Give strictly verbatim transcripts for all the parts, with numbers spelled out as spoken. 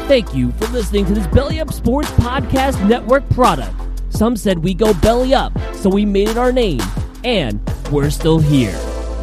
Thank you for listening to this Belly Up Sports Podcast Network product. Some said we go belly up, so we made it our name, and we're still here.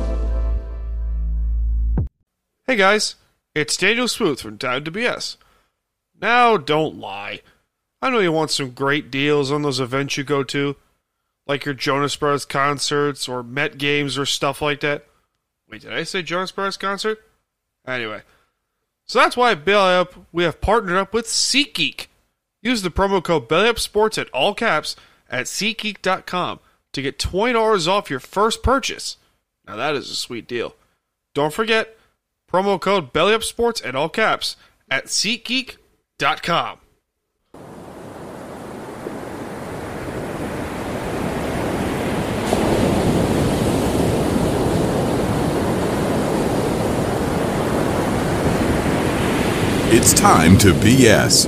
Hey guys, it's Daniel Smooth from Time to B S. Now, don't lie. I know you want some great deals on those events you go to, like your Jonas Brothers concerts or Met games or stuff like that. Wait, did I say Jonas Brothers concert? Anyway, so that's why at Belly Up, we have partnered up with SeatGeek. Use the promo code BellyUpSports at all caps at SeatGeek dot com to get twenty dollars off your first purchase. Now that is a sweet deal. Don't forget, promo code BellyUpSports at all caps at SeatGeek dot com. It's time to B S.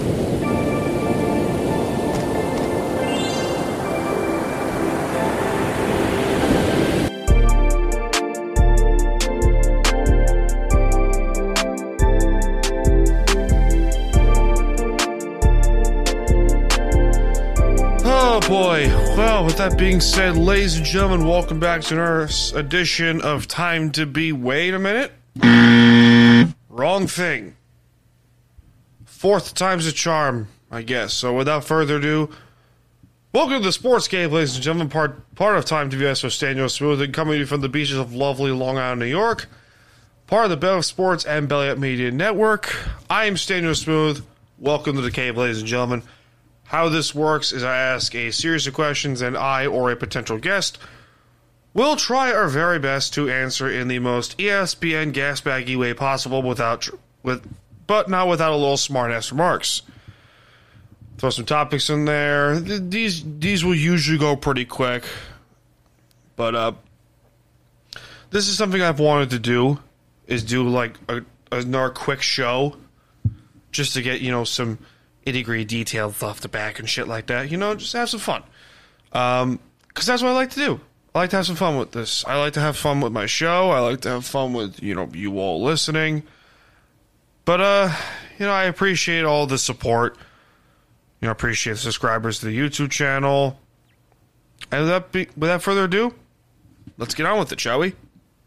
Oh boy. Well, with that being said, ladies and gentlemen, welcome back to another edition of Time to Be. Wait a minute. Wrong thing. Fourth time's a charm, I guess. So without further ado, welcome to the Sports Game, ladies and gentlemen, part part of Time to B S with Daniel Smooth, and coming to you from the beaches of lovely Long Island, New York, part of the Belly Up Sports and Belly Up Media Network. I am Daniel Smooth. Welcome to the cave, ladies and gentlemen. How this works is I ask a series of questions, and I, or a potential guest, will try our very best to answer in the most E S P N gasbaggy way possible without with. but not without a little smart-ass remarks. Throw some topics in there. These these will usually go pretty quick. But uh, this is something I've wanted to do, is do like a, another quick show, just to get, you know, some itty-gritty details off the back and shit like that. You know, just have some fun. Um, because that's what I like to do. I like to have some fun with this. I like to have fun with my show. I like to have fun with, you know, you all listening. But, uh, you know, I appreciate all the support. You know, I appreciate the subscribers to the YouTube channel. And without, be, without further ado, let's get on with it, shall we?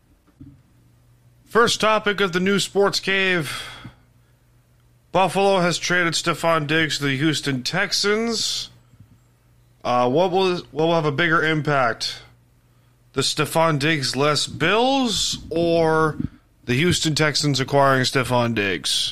First topic of the new Sports Cave. Buffalo has traded Stephon Diggs to the Houston Texans. Uh, what will, what will have a bigger impact? The Stephon Diggs-less Bills, or the Houston Texans acquiring Stephon Diggs?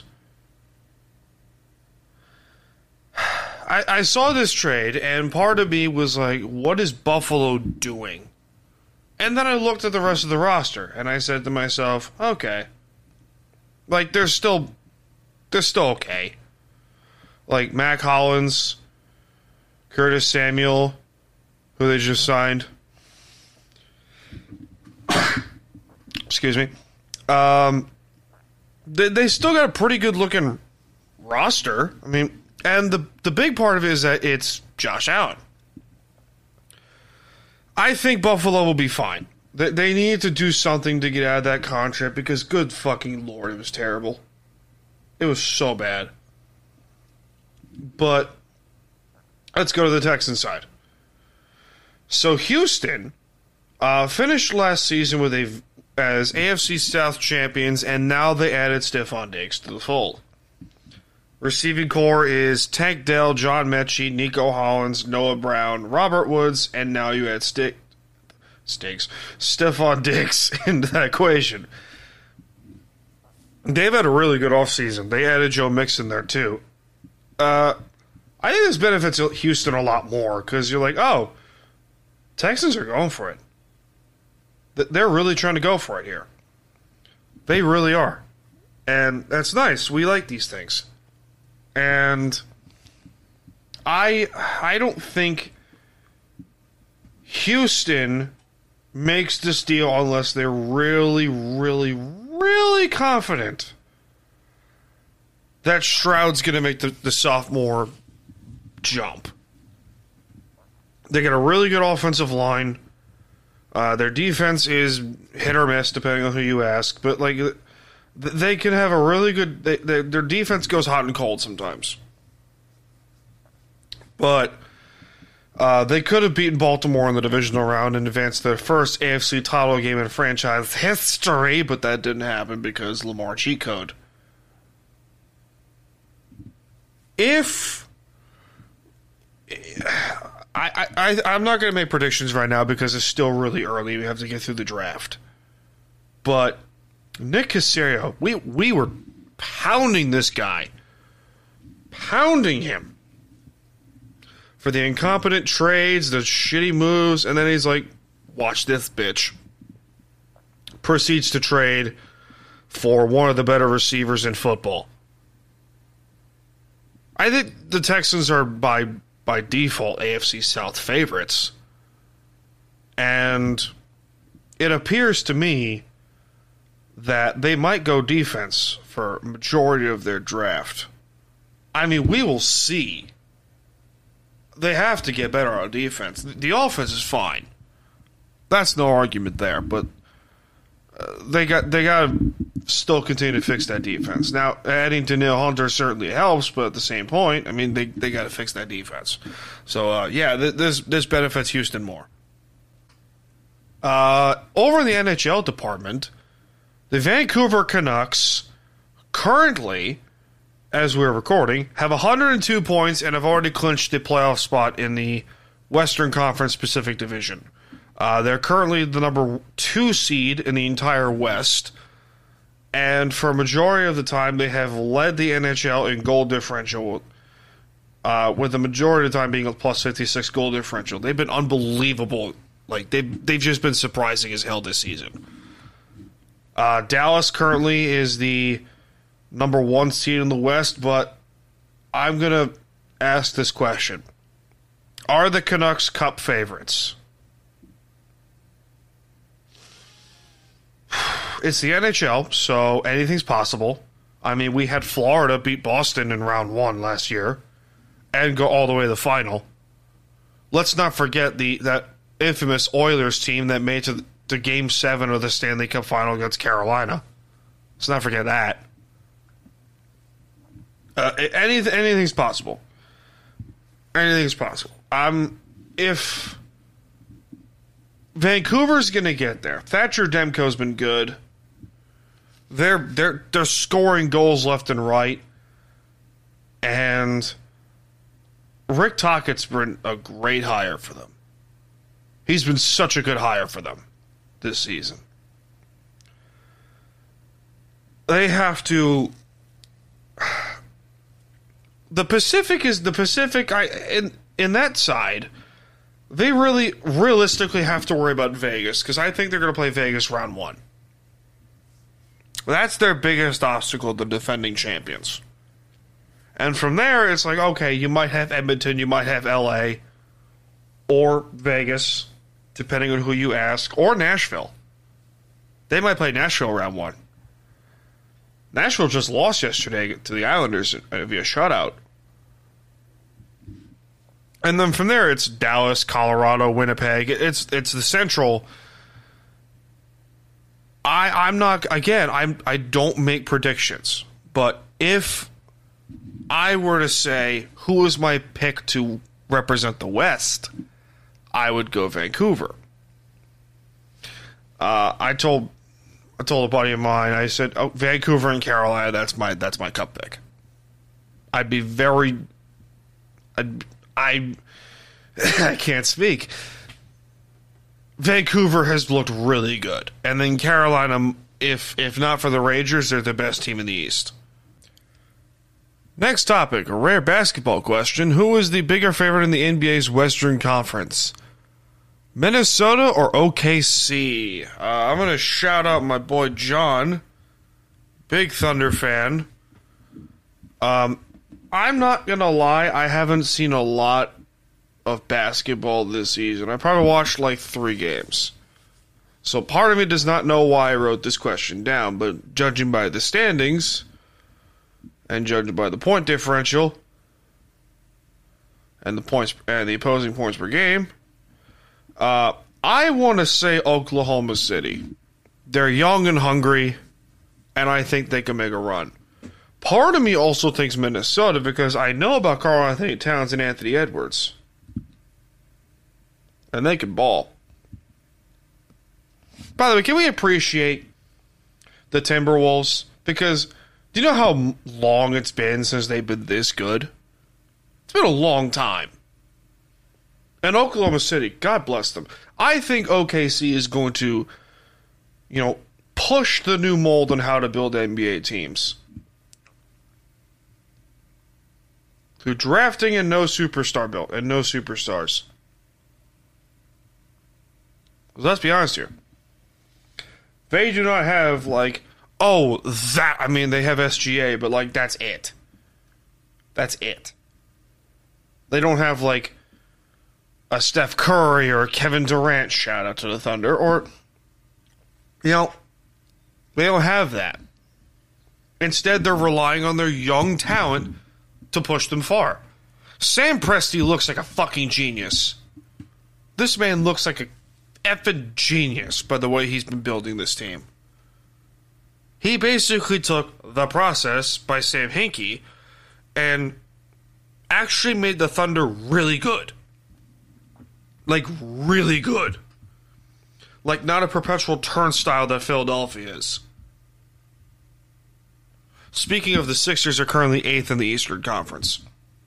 I, I saw this trade, and part of me was like, what is Buffalo doing? And then I looked at the rest of the roster, and I said to myself, okay. Like, they're still, they're still okay. Like, Mac Hollins, Curtis Samuel, who they just signed. Excuse me. Um, they, they still got a pretty good looking roster. I mean, and the the big part of it is that it's Josh Allen. I think Buffalo will be fine. They, they needed to do something to get out of that contract because, good fucking lord, it was terrible. It was so bad. But let's go to the Texans side. So Houston uh, finished last season with a as A F C South champions, and now they added Stephon Diggs to the fold. Receiving core is Tank Dell, John Mechie, Nico Hollins, Noah Brown, Robert Woods, and now you add Stick, Sticks, Stephon Diggs into that equation. They've had a really good offseason. They added Joe Mixon there, too. Uh, I think this benefits Houston a lot more, because you're like, oh, Texans are going for it. They're really trying to go for it here. They really are. And that's nice. We like these things. And I I don't think Houston makes this deal unless they're really, really, really confident that Stroud's going to make the, the sophomore jump. They got a really good offensive line. Uh, their defense is hit or miss, depending on who you ask. But, like, They can have a really good... They, they, their defense goes hot and cold sometimes. But uh, they could have beaten Baltimore in the divisional round and advanced their first A F C title game in franchise history, but that didn't happen because Lamar cheat code. If... I, I, I'm not going to make predictions right now because it's still really early. We have to get through the draft. But Nick Caserio, we, we were pounding this guy. Pounding him. For the incompetent trades, the shitty moves, and then he's like, watch this bitch. Proceeds to trade for one of the better receivers in football. I think the Texans are by by default A F C South favorites. And it appears to me that they might go defense for a majority of their draft. I mean, we will see. They have to get better on defense. The offense is fine. That's no argument there, but uh, they got they got to still continue to fix that defense. Now, adding Danielle Hunter certainly helps, but at the same point, I mean, they, they got to fix that defense. So, uh, yeah, th- this this benefits Houston more. Uh, over in the N H L department, the Vancouver Canucks currently, as we're recording, have one hundred two points and have already clinched the playoff spot in the Western Conference Pacific Division. Uh, they're currently the number two seed in the entire West, and for a majority of the time, they have led the N H L in goal differential, uh, with the majority of the time being a plus fifty-six goal differential. They've been unbelievable. Like, they've, they've just been surprising as hell this season. Uh, Dallas currently is the number one seed in the West, but I'm going to ask this question. Are the Canucks Cup favorites? It's the N H L, so anything's possible. I mean, we had Florida beat Boston in round one last year and go all the way to the final. Let's not forget the that infamous Oilers team that made to, to Game seven of the Stanley Cup final against Carolina. Let's not forget that. Uh, any, anything's possible. Anything's possible. Um, if Vancouver's going to get there, Thatcher Demko's been good. They're they're they're scoring goals left and right, and Rick Tocchet's been a great hire for them. He's been such a good hire for them this season. They have to. The Pacific is the Pacific. I in in that side, they really realistically have to worry about Vegas because I think they're going to play Vegas round one. That's their biggest obstacle to defending champions. And from there, it's like, okay, you might have Edmonton, you might have L A, or Vegas, depending on who you ask, or Nashville. They might play Nashville round one. Nashville just lost yesterday to the Islanders via shutout. And then from there, it's Dallas, Colorado, Winnipeg. It's it's the Central. I I'm not again. I'm I don't make predictions, but if I were to say who is my pick to represent the West, I would go Vancouver. Uh, I told I told a buddy of mine. I said, "Oh, Vancouver and Carolina. That's my that's my cup pick." I'd be very. I'd, I I can't speak. Vancouver has looked really good, and then Carolina, if if not for the Rangers, they're the best team in the East. Next topic, a rare basketball question. Who is the bigger favorite in the N B A's Western Conference? Minnesota or O K C? Uh, I'm going to shout out my boy John, big Thunder fan. Um, I'm not going to lie, I haven't seen a lot of basketball this season. I probably watched like three games. So part of me does not know why I wrote this question down, but judging by the standings and judging by the point differential and the points and the opposing points per game, uh, I want to say Oklahoma City. They're young and hungry. and I think they can make a run. Part of me also thinks Minnesota because I know about Karl-Anthony Towns and Anthony Edwards. And they can ball. By the way, can we appreciate the Timberwolves? Because do you know how long it's been since they've been this good? It's been a long time. And Oklahoma City, God bless them. I think O K C is going to, you know, push the new mold on how to build N B A teams. Through drafting and no superstar built, and no superstars. Let's be honest here. They do not have, like, oh, that, I mean, they have S G A, but, like, that's it. That's it. They don't have, like, a Steph Curry or a Kevin Durant, shout out to the Thunder, or, you know, they don't have that. Instead, they're relying on their young talent to push them far. Sam Presti looks like a fucking genius. This man looks like a effing genius by the way he's been building this team. He basically took the process by Sam Hinkie and actually made the Thunder really good. Like, really good. Like, not a perpetual turnstile that Philadelphia is. Speaking of, the Sixers are currently eighth in the Eastern Conference.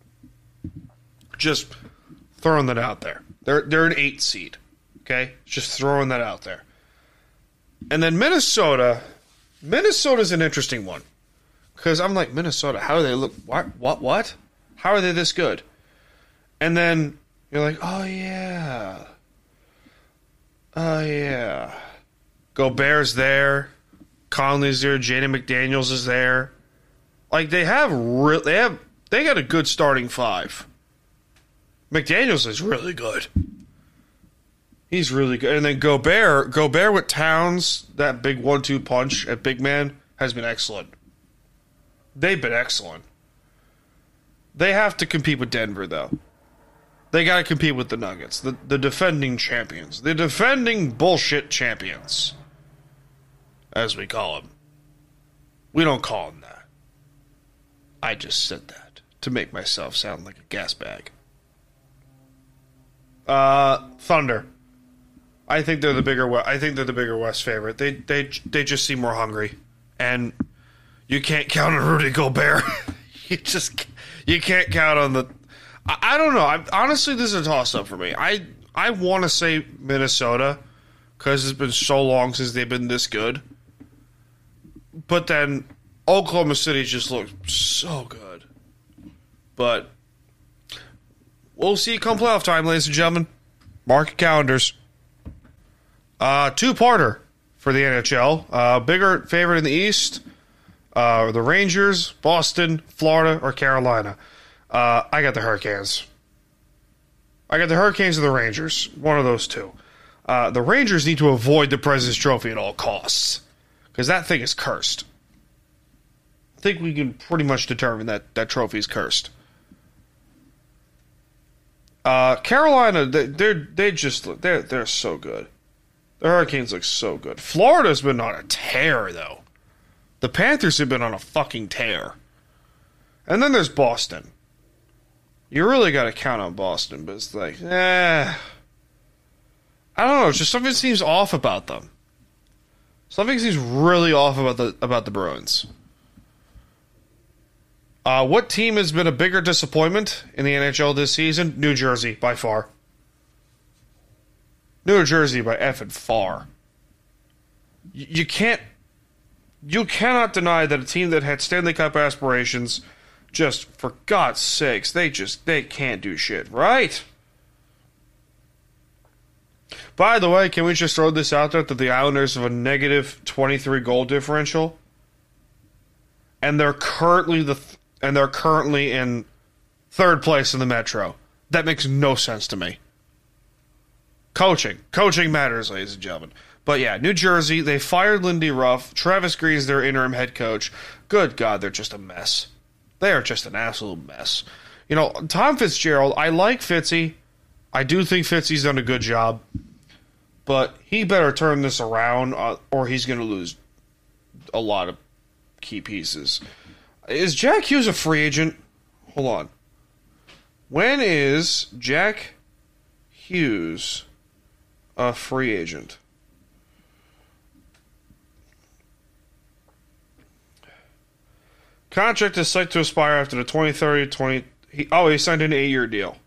Just throwing that out there. They're they're an eight seed. Okay? Just throwing that out there. And then Minnesota. Minnesota's an interesting one. Because I'm like, Minnesota, how do they look? What? What? What? How are they this good? And then you're like, oh, yeah. Oh, yeah. Gobert's there. Conley's there. Jaden McDaniels is there. Like, they have real, they have they got a good starting five. McDaniels is really good. He's really good. And then Gobert, Gobert with Towns, that big one two punch at big man, has been excellent. They've been excellent. They have to compete with Denver, though. They got to compete with the Nuggets, the, the defending champions. The defending bullshit champions, as we call them. We don't call them that. I just said that to make myself sound like a gas bag. Uh, Thunder. I think they're the bigger. I think they're the bigger West favorite. They they they just seem more hungry, and you can't count on Rudy Gobert. you just you can't count on the. I, I don't know. I, honestly, this is a toss up for me. I I want to say Minnesota because it's been so long since they've been this good, but then Oklahoma City just looked so good. But we'll see come playoff time, ladies and gentlemen. Mark your calendars. Uh, two-parter for the N H L. Uh, bigger favorite in the East, uh, the Rangers, Boston, Florida, or Carolina. Uh, I got the Hurricanes. I got the Hurricanes or the Rangers. One of those two. Uh, the Rangers need to avoid the President's Trophy at all costs because that thing is cursed. I think we can pretty much determine that that trophy is cursed. Uh, Carolina, they, they're they just they're they're so good. The Hurricanes look so good. Florida's been on a tear, though. The Panthers have been on a fucking tear. And then there's Boston. You really got to count on Boston, but it's like, eh. I don't know. Just something seems off about them. Something seems really off about the about the Bruins. Uh, what team has been a bigger disappointment in the N H L this season? New Jersey, by far. New Jersey by effing far. You, you can't, you cannot deny that a team that had Stanley Cup aspirations, just for God's sakes, they just they can't do shit, right? By the way, can we just throw this out there that the Islanders have a negative twenty-three goal differential, and they're currently the th- and they're currently in third place in the Metro. That makes no sense to me. Coaching. Coaching matters, ladies and gentlemen. But yeah, New Jersey, they fired Lindy Ruff. Travis Green's their interim head coach. Good God, they're just a mess. They are just an absolute mess. You know, Tom Fitzgerald, I like Fitzy. I do think Fitzy's done a good job. But he better turn this around uh, or he's going to lose a lot of key pieces. Is Jack Hughes a free agent? Hold on. When is Jack Hughes a free agent? Contract is set to expire after the twenty thirty twenty. He, oh, he signed an eight-year deal.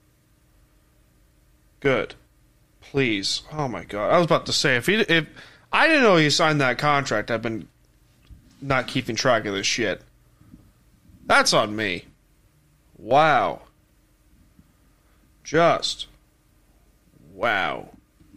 Good. Please. Oh my God. I was about to say if he if I didn't know he signed that contract, I've been not keeping track of this shit. That's on me. Wow. Just wow.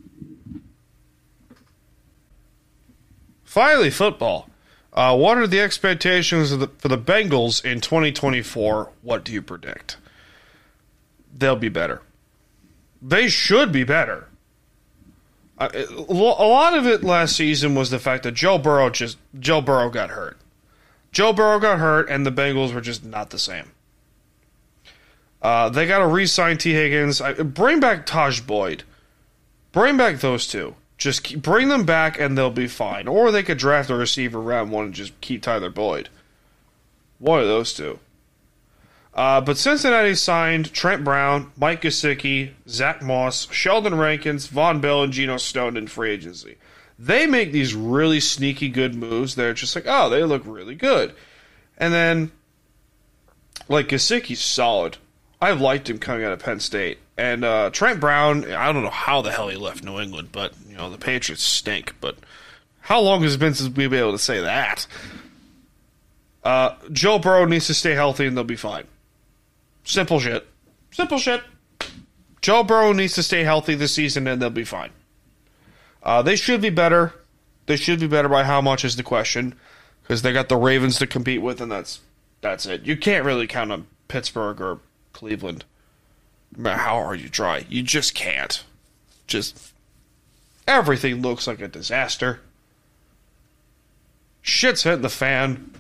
Finally, football. Uh, what are the expectations of the, for the Bengals in twenty twenty-four? What do you predict? They'll be better. They should be better. Uh, a lot of it last season was the fact that Joe Burrow just Joe Burrow got hurt. Joe Burrow got hurt, and the Bengals were just not the same. Uh, they got to re-sign T. Higgins. I, bring back Taj Boyd. Bring back those two. Just keep, bring them back, and they'll be fine. Or they could draft a receiver round one and just keep Tyler Boyd. One of those two. Uh, but Cincinnati signed Trent Brown, Mike Gesicki, Zach Moss, Sheldon Rankins, Von Bell, and Geno Stone in free agency. They make these really sneaky good moves. They're just like, oh, they look really good. And then, like, Gesicki's solid. I've liked him coming out of Penn State. And uh, Trent Brown, I don't know how the hell he left New England, but, you know, the Patriots stink. But how long has it been since we've been able to say that? Uh, Joe Burrow needs to stay healthy and they'll be fine. Simple shit. Simple shit. Joe Burrow needs to stay healthy this season and they'll be fine. Uh, they should be better. They should be better by how much is the question. Because they got the Ravens to compete with, and that's that's it. You can't really count on Pittsburgh or Cleveland. No matter how hard you try. You just can't. Just everything looks like a disaster. Shit's hitting the fan.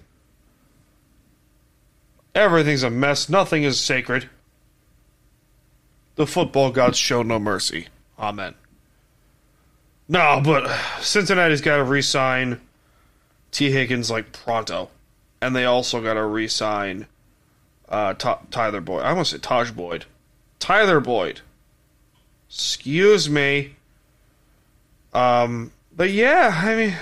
Everything's a mess. Nothing is sacred. The football gods show no mercy. Amen. No, but Cincinnati's got to re-sign T. Higgins like pronto. And they also got to re-sign uh, T- Tyler Boyd. I almost said Taj Boyd. Tyler Boyd. Excuse me. Um, but yeah, I mean,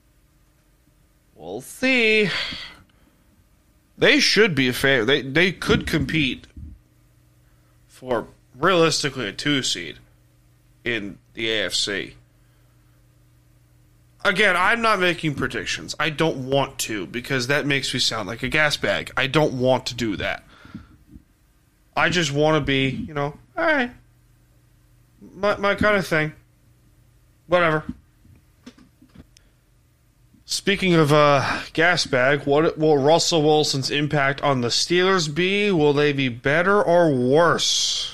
we'll see. They should be a fair. They they could compete for realistically a two seed in the A F C. Again, I'm not making predictions. I don't want to because that makes me sound like a gas bag. I don't want to do that. I just want to be, you know, all right, my my kind of thing. Whatever. Speaking of uh, gas bag, what will Russell Wilson's impact on the Steelers be? Will they be better or worse?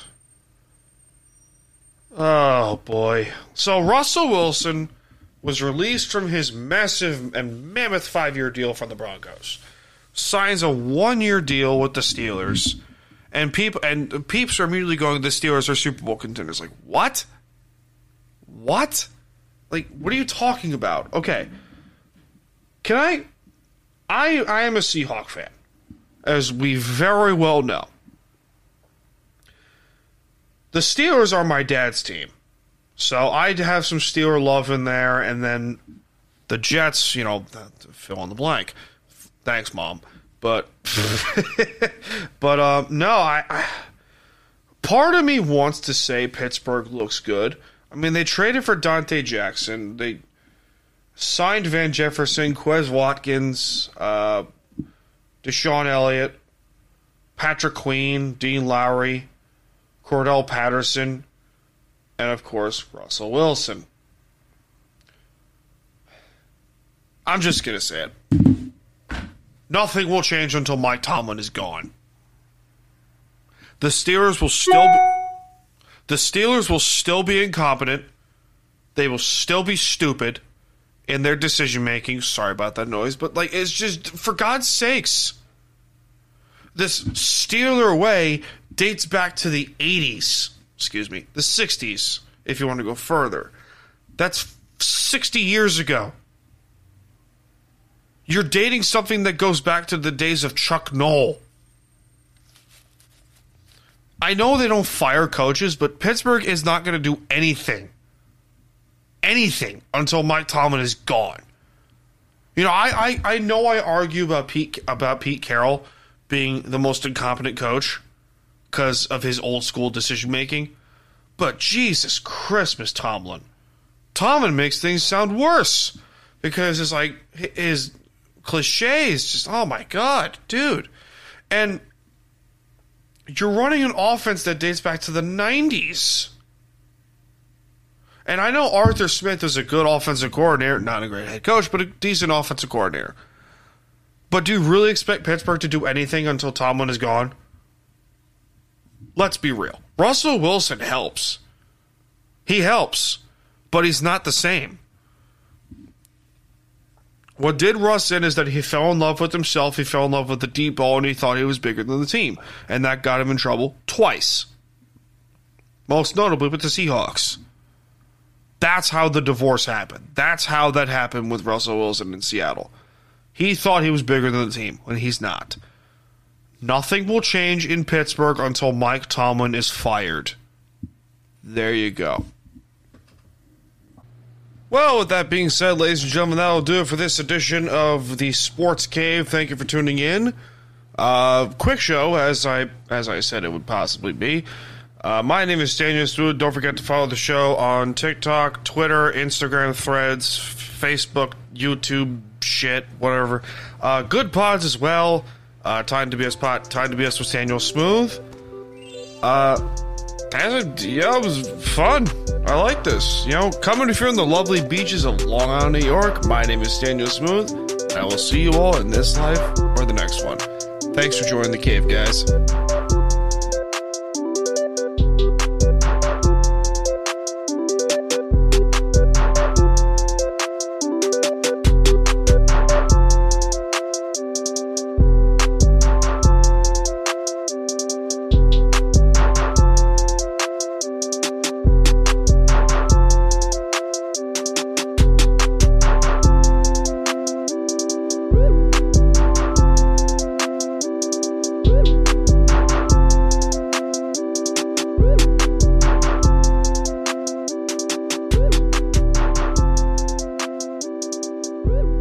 Oh, boy. So Russell Wilson was released from his massive and mammoth five-year deal from the Broncos. Signs a one-year deal with the Steelers. And people and peeps are immediately going, the Steelers are Super Bowl contenders. Like, what? What? Like, what are you talking about? Okay. Can I, I I am a Seahawk fan, as we very well know. The Steelers are my dad's team, so I have some Steeler love in there, and then the Jets, you know, fill in the blank. Thanks, Mom. But, but um, no, I, I, part of me wants to say Pittsburgh looks good. I mean, they traded for Dante Jackson. They signed Van Jefferson, Quez Watkins, uh, Deshaun Elliott, Patrick Queen, Dean Lowry, Cordell Patterson, and, of course, Russell Wilson. I'm just going to say it. Nothing will change until Mike Tomlin is gone. The Steelers will still be, the Steelers will still be incompetent. They will still be stupid in their decision-making. Sorry about that noise, but, like, it's just, for God's sakes. This Steeler way dates back to the eighties. Excuse me, the sixties, if you want to go further. That's sixty years ago. You're dating something that goes back to the days of Chuck Noll. I know they don't fire coaches, but Pittsburgh is not going to do anything. Anything until Mike Tomlin is gone. You know, I, I, I know I argue about Pete about Pete Carroll being the most incompetent coach because of his old school decision making, but Jesus Christmas, Tomlin. Tomlin makes things sound worse because it's like his cliches just, oh my God, dude. And you're running an offense that dates back to the nineties. And I know Arthur Smith is a good offensive coordinator, not a great head coach, but a decent offensive coordinator. But do you really expect Pittsburgh to do anything until Tomlin is gone? Let's be real. Russell Wilson helps. He helps, but he's not the same. What did Russ in is that he fell in love with himself, he fell in love with the deep ball, and he thought he was bigger than the team. And that got him in trouble twice. Most notably with the Seahawks. That's how the divorce happened. That's how that happened with Russell Wilson in Seattle. He thought he was bigger than the team, when he's not. Nothing will change in Pittsburgh until Mike Tomlin is fired. There you go. Well, with that being said, ladies and gentlemen, that'll do it for this edition of the Sports Cave. Thank you for tuning in. Uh, quick show, as I as I said it would possibly be. Uh, my name is Daniel Stewart. Don't forget to follow the show on TikTok, Twitter, Instagram, Threads, Facebook, YouTube, shit, whatever. Uh, good pods as well. Uh, Time to B S pod, Time to B S with Daniel Smooth. Uh, yeah, it was fun. I like this. You know, coming if you're in the lovely beaches of Long Island, New York. My name is Daniel Smooth. And I will see you all in this life or the next one. Thanks for joining the cave, guys. Woo!